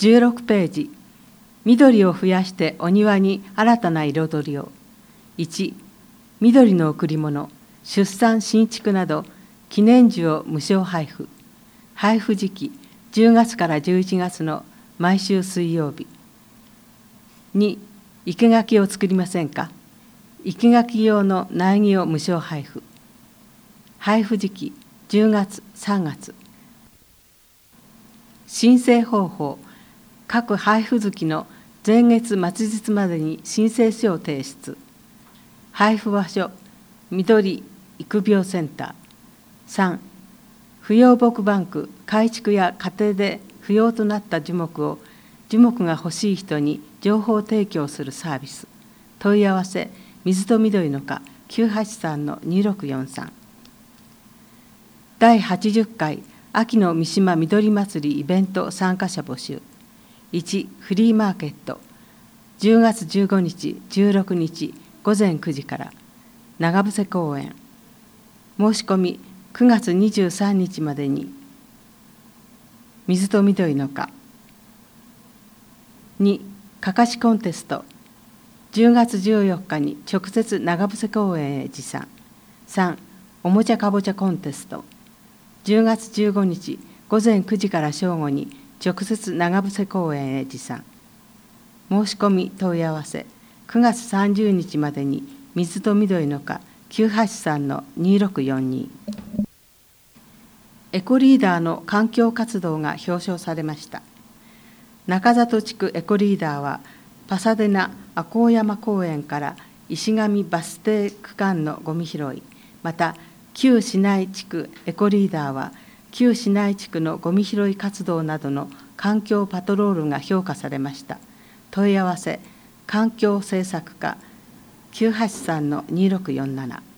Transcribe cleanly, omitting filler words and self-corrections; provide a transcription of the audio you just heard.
16ページ、緑を増やしてお庭に新たな彩りを。1、緑の贈り物、出産新築など記念樹を無償配布。配布時期10月から11月の毎週水曜日。2、生垣を作りませんか。生垣用の苗木を無償配布。配布時期10月3月。申請方法、各配布月の前月末日までに申請書を提出。配布場所、緑育苗センター。3、不要木バンク、改築や家庭で不要となった樹木を樹木が欲しい人に情報提供するサービス。問い合わせ、水と緑の課 983-2643。第80回秋の三島みどり祭りイベント参加者募集。1、フリーマーケット、10月15日、16日午前9時から長伏公園。申し込み9月23日までに。水と緑の課。2、かかしコンテスト、10月14日に直接長伏公園へ持参。3、おもちゃかぼちゃコンテスト、10月15日午前9時から正午に直接長伏公園へ持参。申し込み問い合わせ9月30日までに水と緑の課 983-2642。エコリーダーの環境活動が表彰されました。中里地区エコリーダーはパサデナ赤穂山公園から石上バス停区間のゴミ拾い、また旧市内地区エコリーダーは旧市内地区のゴミ拾い活動などの環境パトロールが評価されました。問い合わせ環境政策課 983-2647。